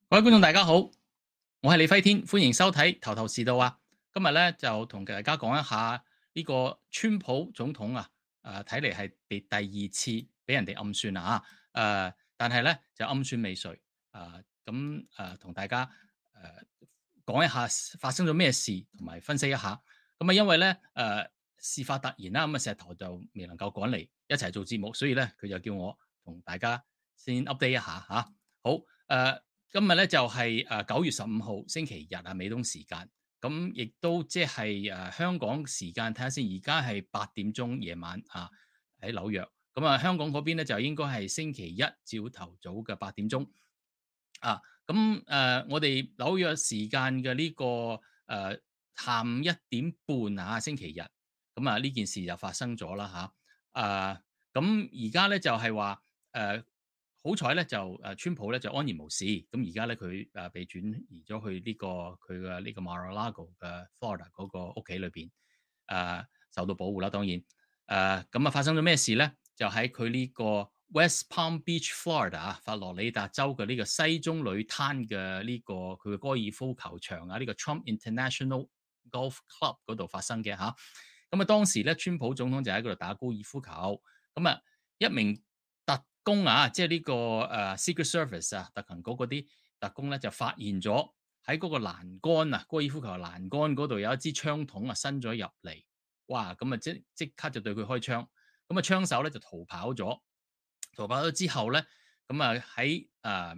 各位觀眾大家好，我係李輝天，歡迎收睇頭頭是道啊！今日咧就同大家講一下呢個川普總統啊，睇嚟係被第二次俾人哋暗算啊但係咧就暗算未遂同大家講一下發生咗咩事，同埋分析一下。咁啊，因為咧事發突然啦，咁啊石頭就未能夠趕嚟一齊做節目，所以咧佢就叫我同大家先 update 一下吓。好今日咧就係9月15號星期日啊，美東時間，咁亦都即係香港時間睇下先，而家係8點鐘夜晚啊喺紐約，咁啊香港嗰邊咧就應該係星期一朝頭早嘅8點鐘啊，咁我哋紐約時間嘅呢個下午1點半啊，星期日，咁啊呢件事就發生咗啦咁而家咧就係話好彩咧就川普咧就安然無事，咁而家咧佢被轉移咗去佢嘅呢個 Mar-a-Lago 嘅 Florida 嗰個屋企裏邊，受到保護啦，當然咁發生咗咩事咧？就喺佢呢個 West Palm Beach Florida 啊，佛羅里達州嘅呢個西中裏灘嘅呢個佢嘅高爾夫球場啊，呢個 Trump International Golf Club 嗰度發生嘅嚇。咁當時咧，川普總統就喺嗰度打高爾夫球，一名特工啊，即係呢個Secret Service 啊，特勤局嗰啲特工咧就發現咗喺嗰個欄杆啊，高爾夫球欄杆嗰度有一支槍筒啊伸咗入嚟，哇！咁即刻就對佢開槍，咁槍手咧就逃跑咗，逃跑咗之後咧，咁喺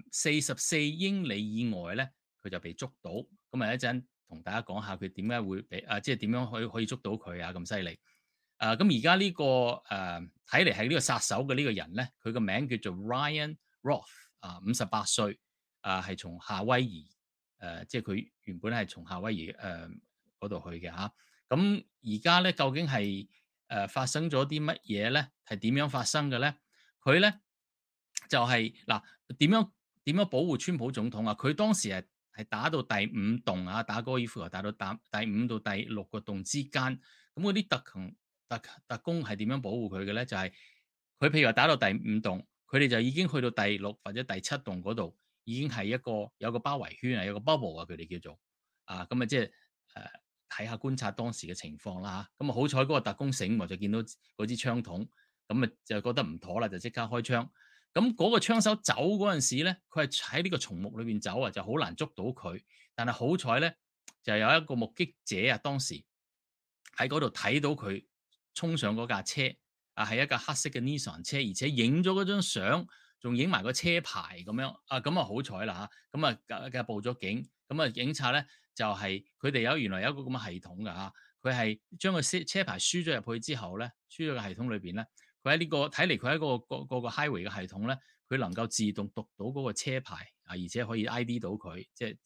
44英里以外咧，佢就被捉到，咁一陣同大家講下佢點解會被即係點樣可以捉到佢啊咁犀利。咁而家呢個睇嚟係呢個殺手嘅呢個人咧，佢個名叫做 Ryan Roth 58歲，係從夏威夷即係佢原本係從夏威夷嗰度去嘅嚇。咁而家咧究竟係發生咗啲乜嘢咧？係點樣發生嘅咧？佢咧就係嗱點樣保護川普總統啊？佢當時係打到第五洞啊，打高爾夫球打到第五到第六個洞之間，咁嗰啲特工係點樣保護佢嘅咧？就係佢譬如話打到第五洞，佢哋就已經去到第六或者第七洞嗰度，已經係有個包圍圈啊，有個 bubble 啊，佢哋叫做即係睇下觀察當時嘅情況啦嚇。咁好彩嗰個特工醒目就見到嗰支槍筒，咁就覺得唔妥啦，就即刻開槍。咁嗰個槍手走嗰陣時咧，佢係喺呢個叢木裏邊走啊，就好難捉到佢。但係好彩咧，就有一個目擊者啊，當時喺嗰度睇到佢衝上嗰架車，係一架黑色嘅 Nissan 車，而且影咗嗰張相，仲影埋個車牌咁樣。咁好彩啦嚇，咁梗係報咗警。咁警察咧就係佢哋原來有一個咁嘅系統㗎嚇，佢係將個車牌輸咗入去之後咧，輸咗個系統裏邊咧。佢喺呢個睇嚟，佢喺個 highway 嘅系統咧，佢能夠自動讀到嗰個車牌而且可以 ID 到佢，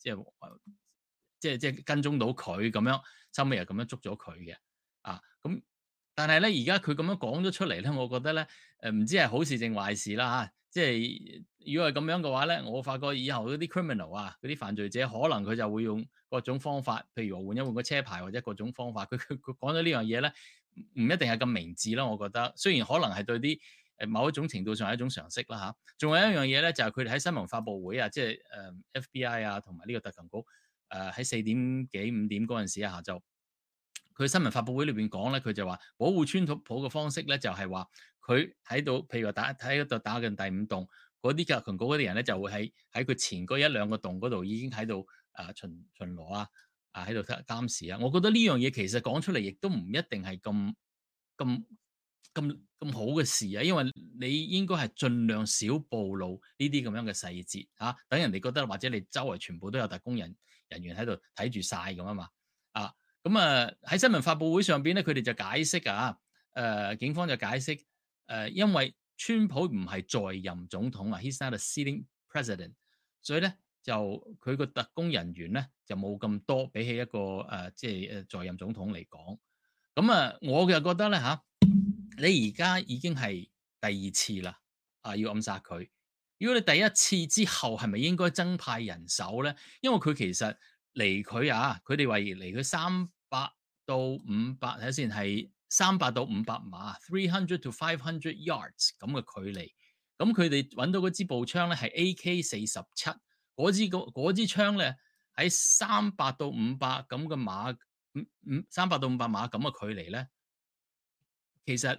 即係跟蹤到佢咁樣，收尾又咁樣捉咗佢嘅。咁但係咧，而家佢咁樣講咗出嚟咧，我覺得咧，唔知係好事定壞事啦嚇。即係如果係咁樣嘅話咧，我發覺以後嗰啲 criminal 嗰啲犯罪者，可能佢就會用各種方法，譬如話換一換個車牌或者各種方法。佢講咗呢樣嘢咧，唔一定係咁明智啦，我覺得。雖然可能係對啲某一種程度上係一種常識啦嚇。仲有一樣嘢咧，就係佢哋喺新聞發佈會即係FBI 同埋呢個特勤局喺4點幾5點嗰陣時下晝。佢新聞發佈會裏邊講咧，佢就話保護川普嘅方式咧，就係話佢喺度，譬如話喺度打緊第五洞，嗰啲特勤局嗰啲人咧就會喺佢前嗰一兩個洞嗰度已經喺度巡邏喺度監視啊。我覺得呢樣嘢其實講出嚟，亦都唔一定係咁咁好嘅事啊，因為你應該係盡量少暴露呢啲咁樣嘅細節等人哋覺得或者你周圍全部都有特工人員喺度睇住晒咁啊嘛。喺新聞發佈會上邊咧，佢哋就解釋警方就解釋因為川普唔係在任總統，he's not a sitting president，所以咧就佢個特工人員咧就冇咁多，比起一個在任總統嚟講。我就覺得咧你而家已經係第二次啦，要暗殺佢。如果你第一次之後係咪應該增派人手咧？因為佢其實離佢佢哋話離佢300到500，睇下先係300到500碼，300 to 500 yards 咁嘅距離。咁佢哋揾到嗰支步槍咧係 AK-47， 嗰支槍咧喺300到500咁嘅碼，300到500碼咁嘅距離咧，其實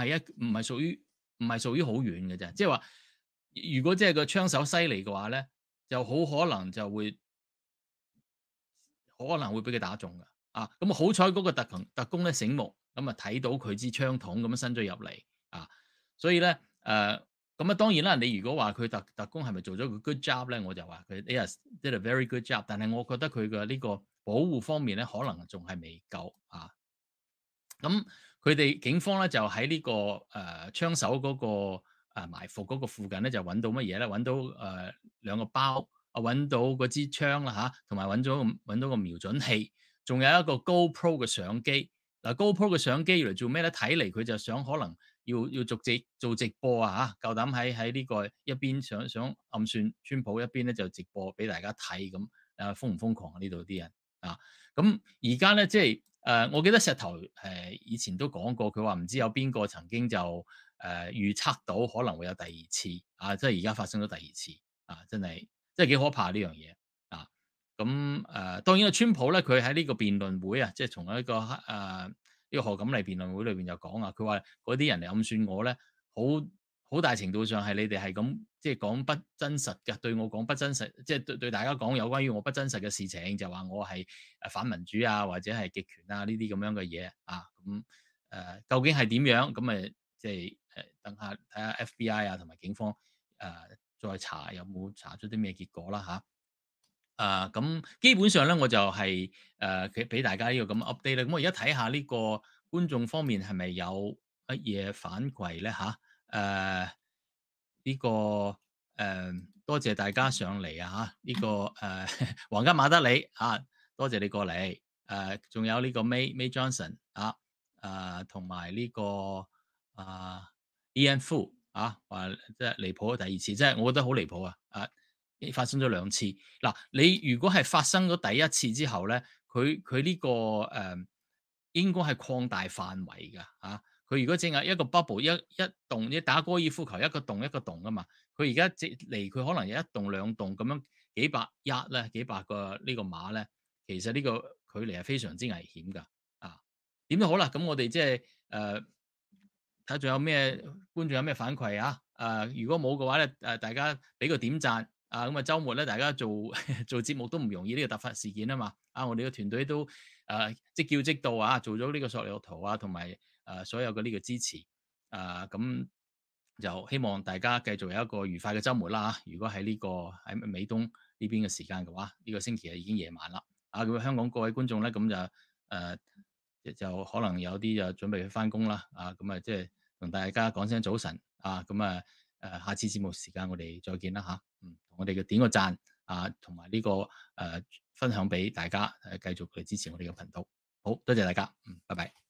唔係屬於好遠嘅啫。即係話，如果即係個槍手犀利嘅話咧，就好可能會俾佢打中㗎。咁好彩嗰個特工咧醒目，咁啊睇到佢支槍筒咁樣伸咗入嚟。啊，所以咧咁當然啦，你如果話佢特工係咪做咗個 good job 咧，我就話佢 did a very good job，但係我覺得佢嘅呢個保護方面咧，可能仲係未夠。咁佢哋警方咧就喺呢個槍手嗰個埋伏嗰個附近咧，就揾到乜嘢咧？揾到兩個包，揾到嗰支槍啦嚇，同埋揾到個瞄準器，仲有一個 GoPro 嘅相機。嗱，GoPro 嘅相機嚟做咩咧？睇嚟佢就想可能要做直播夠膽喺呢個一邊想暗算川普，一邊咧就直播俾大家睇咁。瘋唔瘋狂啊？呢度啲人啊！咁而家咧，即係我記得石頭以前都講過，佢話唔知有邊個曾經就預測到可能會有第二次。即係而家發生咗第二次。真係幾可怕呢樣嘢。咁當然川普咧，佢喺呢個辯論會即係從一個呢個賀錦麗辯論會裏邊就講佢話嗰啲人嚟暗算我咧，好大程度上係你哋係咁即係講不真實嘅，對我講不真實，即係對大家講有關於我不真實嘅事情，就話我係反民主或者係極權呢啲咁樣嘅嘢。咁究竟係點樣？咁即係等下睇下 FBI 同埋警方再查有冇查出啲咩結果啦。咁基本上咧，我就係俾大家呢個咁 update 咧。咁我而家睇下呢個觀眾方面係咪有乜嘢反饋咧？呢個多謝大家上嚟呢個皇家馬德里多謝你過嚟。仲有呢個 May Johnson 同埋呢個Ian Fu 話即係離譜第二次，即係我覺得好離譜發生咗兩次。嗱，你如果係發生咗第一次之後咧，佢呢個應該係擴大範圍㗎。佢如果淨係一個 bubble 一棟，你打高爾夫球一個洞一個洞啊嘛，佢而家離佢可能有一棟兩棟咁樣幾百咧，幾百個呢個碼咧，其實呢個距離係非常之危險㗎。點都好啦，咁我哋即係睇下仲有咩觀眾有咩反饋如果冇嘅話咧，大家俾個點讚。咁週末咧，大家做做節目都唔容易，呢個突發事件啊嘛。我哋嘅團隊都即叫即到做咗呢個索諾圖同埋所有嘅呢個支持。咁就希望大家繼續有一個愉快嘅週末啦。如果喺呢個喺美東呢邊嘅時間嘅話，呢個星期已經夜晚啦。咁香港各位觀眾咧，咁就可能有啲就準備去翻工啦。咁即係同大家講聲早晨。咁下次節目時間我哋再見啦同我哋嘅點個讚同埋呢個分享俾大家繼續去支持我哋嘅頻道。好多謝大家。拜拜。